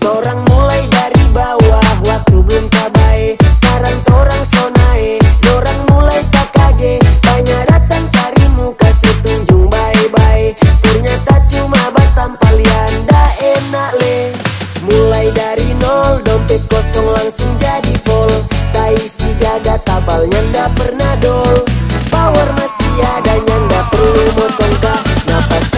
Torang mulai dari bawah, waktu belum kabae. Sekarang torang sonae, dorang mulai kakage. Banyak datang cari muka setunjung bye-bye. Ternyata cuma batampal yanda enak le. Mulai dari nol, dompet kosong langsung jadi full. Tai si gaga tabal nyanda pernah dol. Power masih ada nyanda perlu motongka. Napas